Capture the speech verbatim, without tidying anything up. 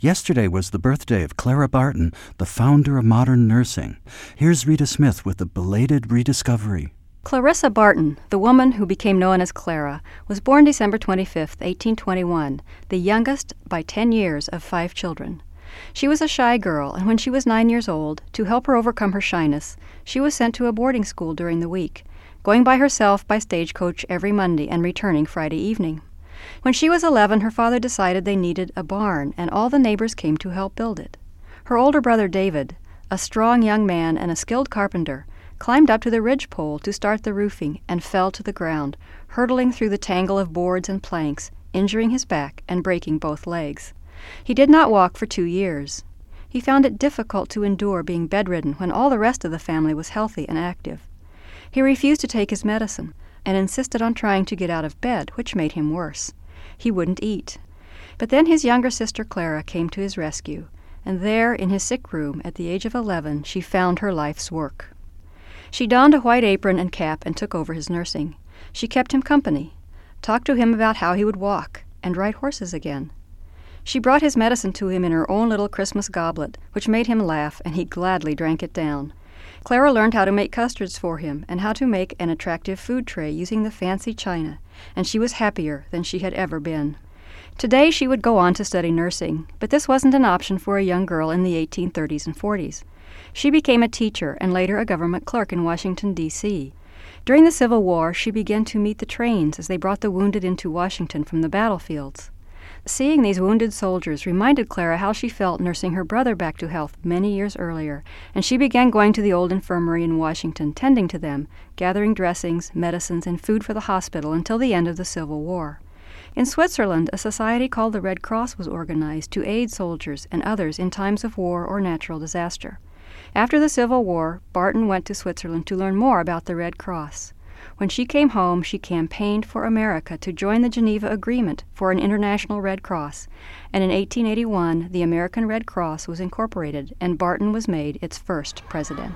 Yesterday was the birthday of Clara Barton, the founder of modern nursing. Here's Rita Smith with a belated rediscovery. Clarissa Barton, the woman who became known as Clara, was born December twenty-fifth, eighteen twenty-one, the youngest by ten years of five children. She was a shy girl, and when she was nine years old, to help her overcome her shyness, she was sent to a boarding school during the week, going by herself by stagecoach every Monday and returning Friday evening. When she was eleven, her father decided they needed a barn, and all the neighbors came to help build it. Her older brother David, a strong young man and a skilled carpenter, climbed up to the ridgepole to start the roofing and fell to the ground, hurtling through the tangle of boards and planks, injuring his back and breaking both legs. He did not walk for two years. He found it difficult to endure being bedridden when all the rest of the family was healthy and active. He refused to take his medicine and insisted on trying to get out of bed, which made him worse. He wouldn't eat. But then his younger sister Clara came to his rescue, and there in his sick room at the age of eleven she found her life's work. She donned a white apron and cap and took over his nursing. She kept him company, talked to him about how he would walk and ride horses again. She brought his medicine to him in her own little Christmas goblet, which made him laugh, and he gladly drank it down. Clara learned how to make custards for him and how to make an attractive food tray using the fancy china, and she was happier than she had ever been. Today she would go on to study nursing, but this wasn't an option for a young girl in the eighteen thirties and forties. She became a teacher and later a government clerk in Washington, D C During the Civil War, she began to meet the trains as they brought the wounded into Washington from the battlefields. Seeing these wounded soldiers reminded Clara how she felt nursing her brother back to health many years earlier, and she began going to the old infirmary in Washington, tending to them, gathering dressings, medicines, and food for the hospital until the end of the Civil War. In Switzerland, a society called the Red Cross was organized to aid soldiers and others in times of war or natural disaster. After the Civil War, Barton went to Switzerland to learn more about the Red Cross. When she came home, she campaigned for America to join the Geneva Agreement for an international Red Cross, and in eighteen eighty-one, the American Red Cross was incorporated, and Barton was made its first president.